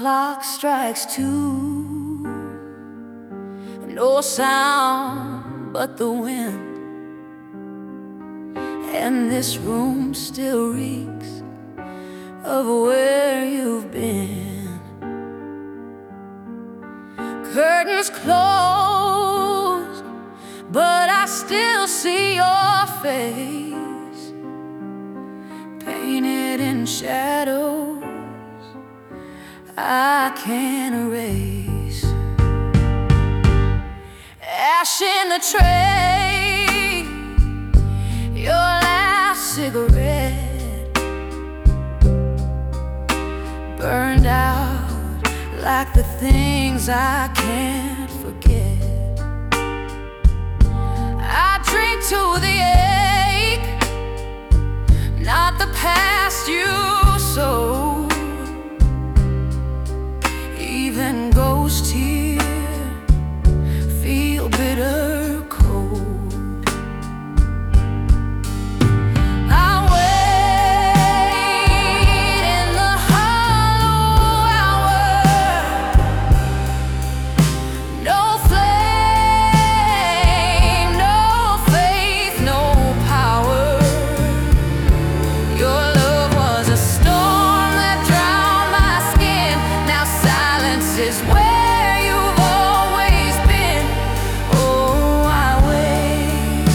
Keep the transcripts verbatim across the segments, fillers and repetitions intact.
clock strikes two, no sound but the wind, and this room still reeks of where you've been. Curtains closed, but I still see your face, painted in shadows I can't erase. Ash in the tray, your last cigarette, burned out like the things I can't forget. I drink to the ache, not the past you sowed. Even ghosts here feel bitter cold. I wait in the hollow hour, no flame, no faith, no power. Your love was a storm that drowned my skin. Now silence is where you've always been. Oh, I wait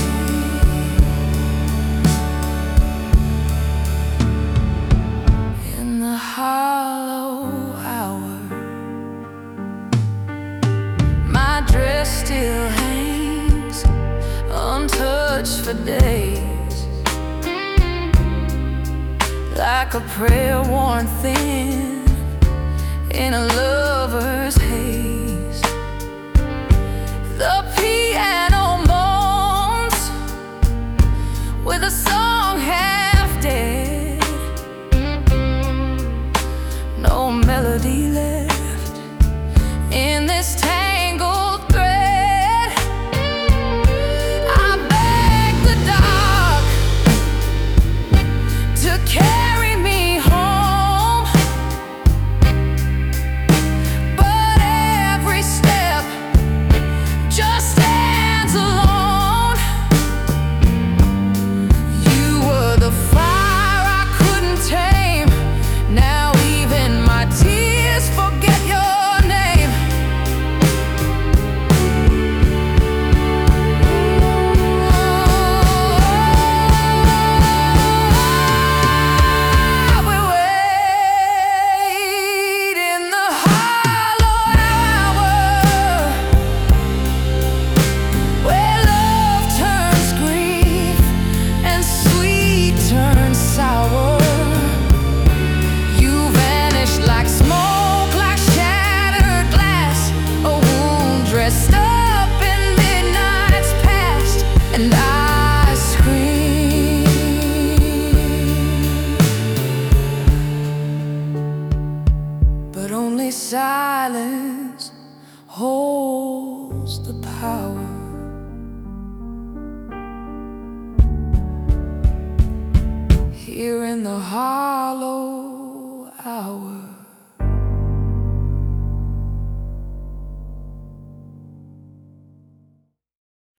in the hollow hour. My dress still hangs untouched for days, like a prayer worn thin in a lover's haze. The piano moans with a song half dead, no melody left in this tangled thread. I beg the dark to carry me home, but every step just stands alone. You were the fire I couldn't tame. Now even my tears forget your name. I will wait in the hollow hour, where love turns grief and sweet turns sour. You vanished like smoke, like shattered glass, a wound dressed up in midnight's past, and I scream, but only silence holds the power. Here in the hollow hour.